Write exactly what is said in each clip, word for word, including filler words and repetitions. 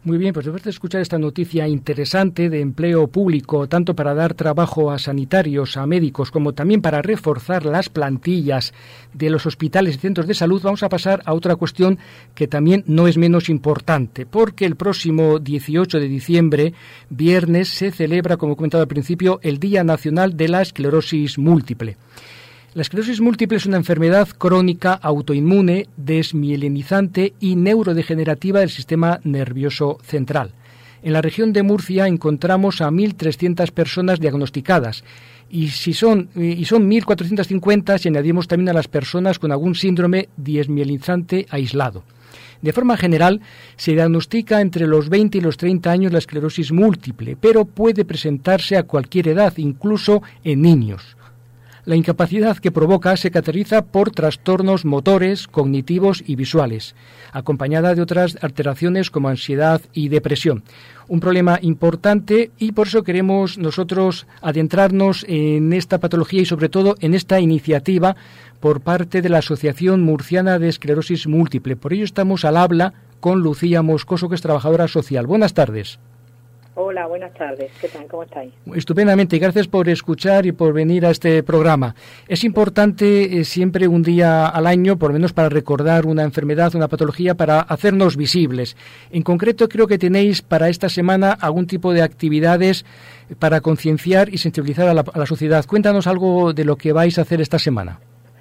Muy bien, pues después de escuchar esta noticia interesante de empleo público, tanto para dar trabajo a sanitarios, a médicos, como también para reforzar las plantillas de los hospitales y centros de salud, vamos a pasar a otra cuestión que también no es menos importante, porque el próximo dieciocho de diciembre, viernes, se celebra, como he comentado al principio, el Día Nacional de la Esclerosis Múltiple. La esclerosis múltiple es una enfermedad crónica, autoinmune, desmielinizante y neurodegenerativa del sistema nervioso central. En la región de Murcia encontramos a mil trescientas personas diagnosticadas y, si son, y son mil cuatrocientas cincuenta si añadimos también a las personas con algún síndrome desmielinizante aislado. De forma general, se diagnostica entre los veinte y los treinta años la esclerosis múltiple, pero puede presentarse a cualquier edad, incluso en niños. La incapacidad que provoca se caracteriza por trastornos motores, cognitivos y visuales, acompañada de otras alteraciones como ansiedad y depresión. Un problema importante y por eso queremos nosotros adentrarnos en esta patología y sobre todo en esta iniciativa por parte de la Asociación Murciana de Esclerosis Múltiple. Por ello estamos al habla con Lucía Moscoso, que es trabajadora social. Buenas tardes. Hola, buenas tardes. ¿Qué tal? ¿Cómo estáis? Estupendamente. Gracias por escuchar y por venir a este programa. Es importante eh, siempre un día al año, por lo menos para recordar una enfermedad, una patología, para hacernos visibles. En concreto, creo que tenéis para esta semana algún tipo de actividades para concienciar y sensibilizar a la, a la sociedad. Cuéntanos algo de lo que vais a hacer esta semana.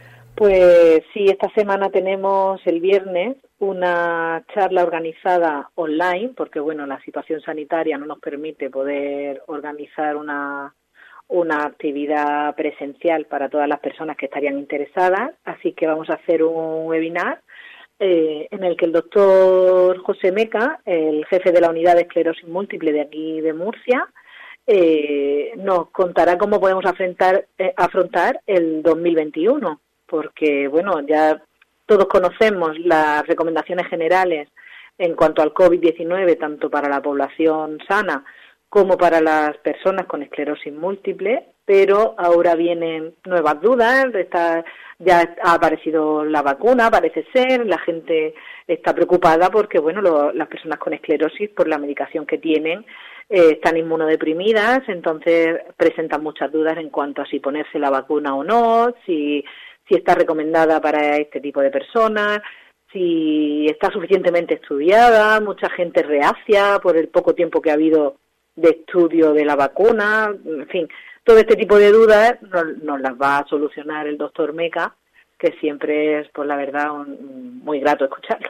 Pues sí, esta semana tenemos el viernes una charla organizada online, porque bueno, la situación sanitaria no nos permite poder organizar una, una actividad presencial para todas las personas que estarían interesadas, así que vamos a hacer un webinar eh, en el que el doctor José Meca, el jefe de la unidad de esclerosis múltiple de aquí de Murcia, eh, nos contará cómo podemos afrontar, eh, afrontar el dos mil veintiuno. Porque, bueno, ya todos conocemos las recomendaciones generales en cuanto al covid diecinueve, tanto para la población sana como para las personas con esclerosis múltiple, pero ahora vienen nuevas dudas, está, ya ha aparecido la vacuna, parece ser, la gente está preocupada porque, bueno, lo, las personas con esclerosis, por la medicación que tienen, eh, están inmunodeprimidas, entonces presentan muchas dudas en cuanto a si ponerse la vacuna o no, si... si está recomendada para este tipo de personas, si está suficientemente estudiada, mucha gente reacia por el poco tiempo que ha habido de estudio de la vacuna, en fin, todo este tipo de dudas nos, nos las va a solucionar el doctor Meca, que siempre es, por la verdad, un, muy grato escucharlo.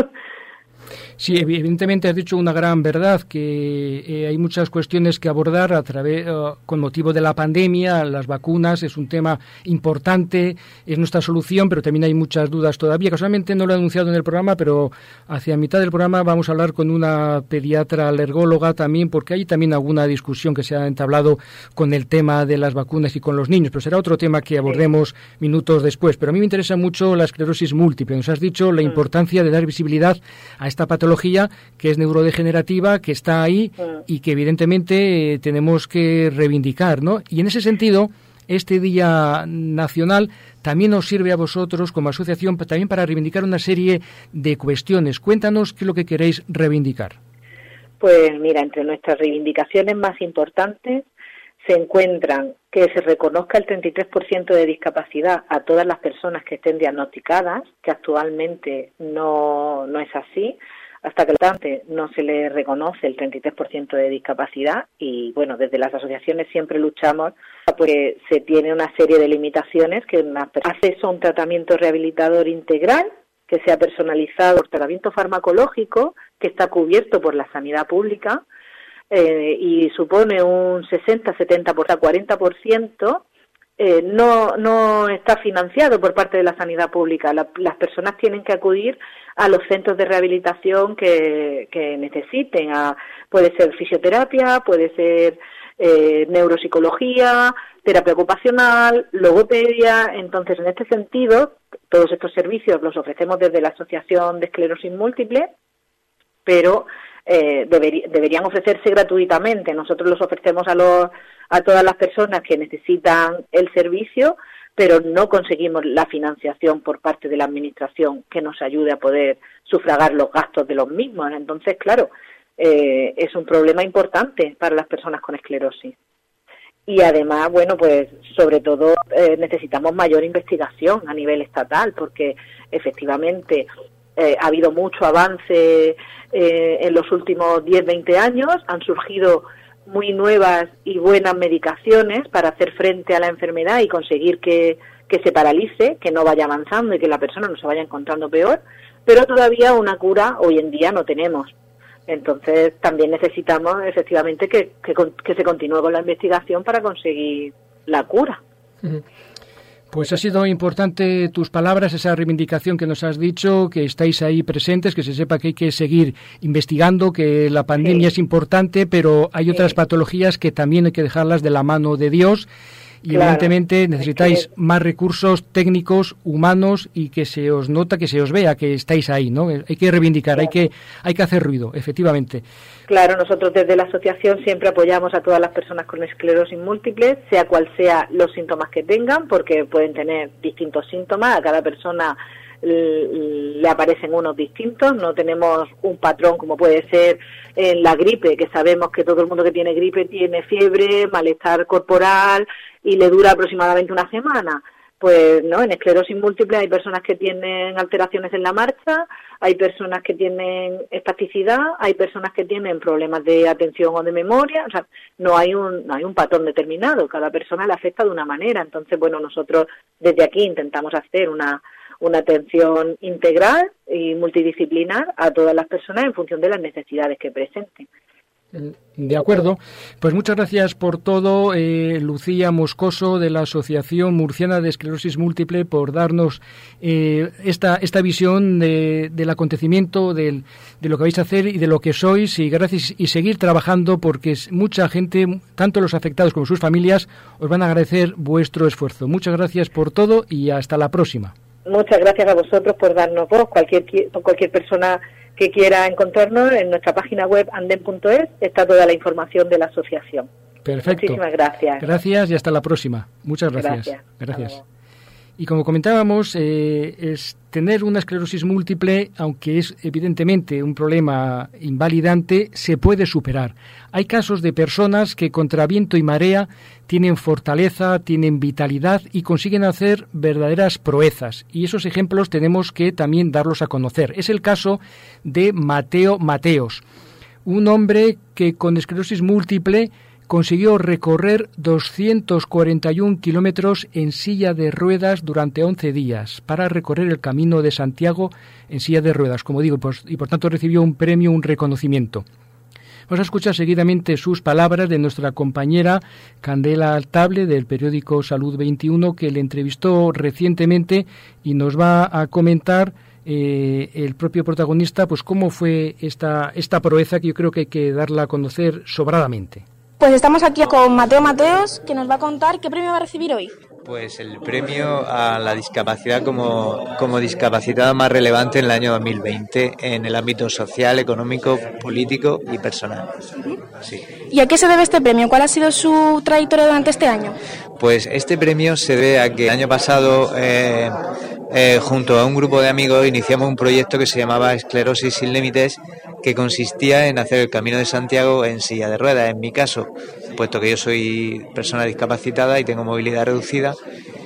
Sí, evidentemente has dicho una gran verdad, que eh, hay muchas cuestiones que abordar a través, uh, con motivo de la pandemia. Las vacunas es un tema importante, es nuestra solución, pero también hay muchas dudas todavía. Casualmente no lo he anunciado en el programa, pero hacia mitad del programa vamos a hablar con una pediatra alergóloga también, porque hay también alguna discusión que se ha entablado con el tema de las vacunas y con los niños, pero será otro tema que abordemos minutos después. Pero a mí me interesa mucho la esclerosis múltiple. Nos has dicho la importancia de dar visibilidad a esta patología que es neurodegenerativa, que está ahí y que evidentemente eh, tenemos que reivindicar, ¿no? Y en ese sentido, este Día Nacional también nos sirve a vosotros como asociación también para reivindicar una serie de cuestiones. Cuéntanos qué es lo que queréis reivindicar. Pues mira, entre nuestras reivindicaciones más importantes se encuentran que se reconozca el treinta y tres por ciento de discapacidad a todas las personas que estén diagnosticadas, que actualmente no, no es así, hasta que no se le reconoce el treinta y tres por ciento de discapacidad y, bueno, desde las asociaciones siempre luchamos porque se tiene una serie de limitaciones, que una acceso a un tratamiento rehabilitador integral, que sea personalizado por tratamiento farmacológico, que está cubierto por la sanidad pública, Eh, y supone un sesenta, setenta, cuarenta por ciento, eh, no, no está financiado por parte de la sanidad pública. La, las personas tienen que acudir a los centros de rehabilitación que, que necesiten. A, puede ser fisioterapia, puede ser eh, neuropsicología, terapia ocupacional, logopedia. Entonces, en este sentido, todos estos servicios los ofrecemos desde la Asociación de Esclerosis Múltiple, pero Eh, deberí, deberían ofrecerse gratuitamente. Nosotros los ofrecemos a, los, a todas las personas que necesitan el servicio, pero no conseguimos la financiación por parte de la Administración que nos ayude a poder sufragar los gastos de los mismos. Entonces, claro, eh, es un problema importante para las personas con esclerosis. Y además, bueno, pues sobre todo eh, necesitamos mayor investigación a nivel estatal, porque efectivamente eh, ha habido mucho avance eh, en los últimos diez, veinte años, han surgido muy nuevas y buenas medicaciones para hacer frente a la enfermedad y conseguir que, que se paralice, que no vaya avanzando y que la persona no se vaya encontrando peor, pero todavía una cura hoy en día no tenemos. Entonces también necesitamos efectivamente que, que, que se continúe con la investigación para conseguir la cura. Pues ha sido importante tus palabras, esa reivindicación que nos has dicho, que estáis ahí presentes, que se sepa que hay que seguir investigando, que la pandemia sí. es importante, pero hay otras sí. patologías que también hay que dejarlas de la mano de Dios. Y claro, evidentemente necesitáis que... más recursos técnicos, humanos, y que se os nota, que se os vea que estáis ahí, ¿no? Hay que reivindicar, claro. hay que hay que hacer ruido, efectivamente. Claro, nosotros desde la asociación siempre apoyamos a todas las personas con esclerosis múltiple, sea cual sea los síntomas que tengan, porque pueden tener distintos síntomas, a cada persona le aparecen unos distintos, no tenemos un patrón como puede ser en la gripe, que sabemos que todo el mundo que tiene gripe tiene fiebre, malestar corporal y le dura aproximadamente una semana. Pues no, en esclerosis múltiple hay personas que tienen alteraciones en la marcha, hay personas que tienen espasticidad, hay personas que tienen problemas de atención o de memoria, o sea, no hay un no hay un patrón determinado, cada persona le afecta de una manera. Entonces, bueno, nosotros desde aquí intentamos hacer una una atención integral y multidisciplinar a todas las personas en función de las necesidades que presenten. De acuerdo. Pues muchas gracias por todo, eh, Lucía Moscoso, de la Asociación Murciana de Esclerosis Múltiple, por darnos eh, esta esta visión de, del acontecimiento, del, de lo que vais a hacer y de lo que sois, y gracias, y seguir trabajando, porque mucha gente, tanto los afectados como sus familias, os van a agradecer vuestro esfuerzo. Muchas gracias por todo y hasta la próxima. Muchas gracias a vosotros por darnos voz. Cualquier cualquier persona que quiera encontrarnos en nuestra página web andem punto es está toda la información de la asociación. Perfecto. Muchísimas gracias. Gracias y hasta la próxima. Muchas gracias. Gracias. gracias. Y como comentábamos, eh, es tener una esclerosis múltiple, aunque es evidentemente un problema invalidante, se puede superar. Hay casos de personas que contra viento y marea tienen fortaleza, tienen vitalidad y consiguen hacer verdaderas proezas. Y esos ejemplos tenemos que también darlos a conocer. Es el caso de Mateo Mateos, un hombre que con esclerosis múltiple consiguió recorrer doscientos cuarenta y un kilómetros en silla de ruedas durante once días para recorrer el Camino de Santiago en silla de ruedas, como digo, pues, y por tanto recibió un premio, un reconocimiento. Vamos a escuchar seguidamente sus palabras de nuestra compañera Candela Altable, del periódico Salud veintiuno, que le entrevistó recientemente y nos va a comentar eh, el propio protagonista, pues cómo fue esta, esta proeza, que yo creo que hay que darla a conocer sobradamente. Pues estamos aquí con Mateo Mateos, que nos va a contar qué premio va a recibir hoy. Pues el premio a la discapacidad como, como discapacitada más relevante en el año dos mil veinte en el ámbito social, económico, político y personal. Sí. ¿Y a qué se debe este premio? ¿Cuál ha sido su trayectoria durante este año? Pues este premio se debe a que el año pasado, eh, eh, junto a un grupo de amigos, iniciamos un proyecto que se llamaba Esclerosis sin Límites, que consistía en hacer el Camino de Santiago en silla de ruedas, en mi caso, puesto que yo soy persona discapacitada y tengo movilidad reducida.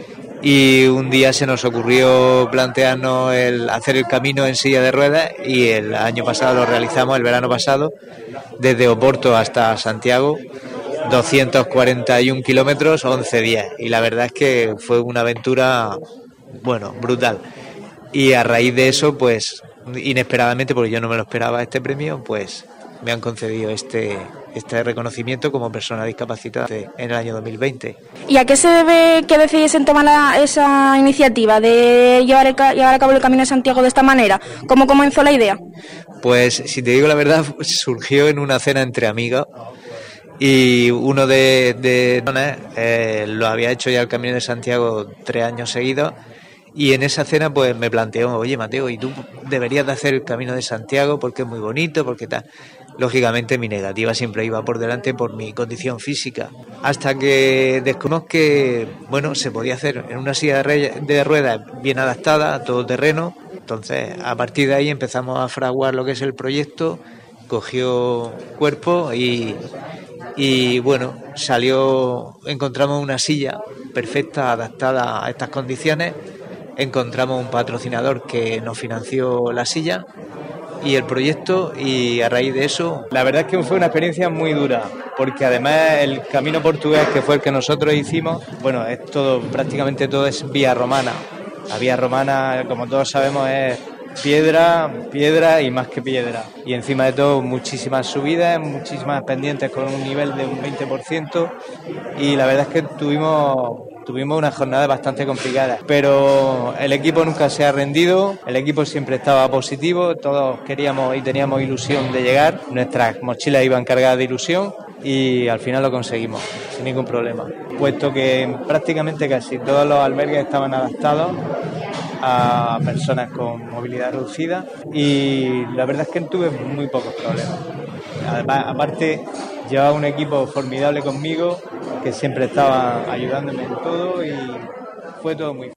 Y un día se nos ocurrió plantearnos el hacer el camino en silla de ruedas, y el año pasado lo realizamos, el verano pasado, desde Oporto hasta Santiago, doscientos cuarenta y un kilómetros, once días. Y la verdad es que fue una aventura, bueno, brutal. Y a raíz de eso, pues, inesperadamente, porque yo no me lo esperaba este premio, pues me han concedido este este reconocimiento como persona discapacitada en el año dos mil veinte. ¿Y a qué se debe que decidiesen tomar la, esa iniciativa de llevar, el, llevar a cabo el Camino de Santiago de esta manera? ¿Cómo comenzó la idea? Pues, si te digo la verdad, surgió en una cena entre amigos, y uno de, de eh, lo había hecho ya el Camino de Santiago tres años seguidos. Y en esa cena pues me planteó, oye Mateo, ¿y tú deberías de hacer el Camino de Santiago porque es muy bonito, porque tal? Lógicamente mi negativa siempre iba por delante por mi condición física, hasta que descubrimos que, bueno, se podía hacer en una silla de ruedas bien adaptada, a todo terreno. Entonces, a partir de ahí empezamos a fraguar lo que es el proyecto, cogió cuerpo y, y bueno, salió, encontramos una silla perfecta, adaptada a estas condiciones, encontramos un patrocinador que nos financió la silla y el proyecto, y a raíz de eso... La verdad es que fue una experiencia muy dura, porque además el camino portugués, que fue el que nosotros hicimos, bueno, es todo, prácticamente todo es vía romana. La vía romana, como todos sabemos, es piedra, piedra y más que piedra. Y encima de todo muchísimas subidas, muchísimas pendientes con un nivel de un veinte por ciento, y la verdad es que tuvimos... Tuvimos una jornada bastante complicada, pero el equipo nunca se ha rendido, el equipo siempre estaba positivo, todos queríamos y teníamos ilusión de llegar, nuestras mochilas iban cargadas de ilusión y al final lo conseguimos, sin ningún problema, puesto que prácticamente casi todos los albergues estaban adaptados a personas con movilidad reducida y la verdad es que tuve muy pocos problemas. Además, aparte, llevaba un equipo formidable conmigo que siempre estaba ayudándome en todo y fue todo muy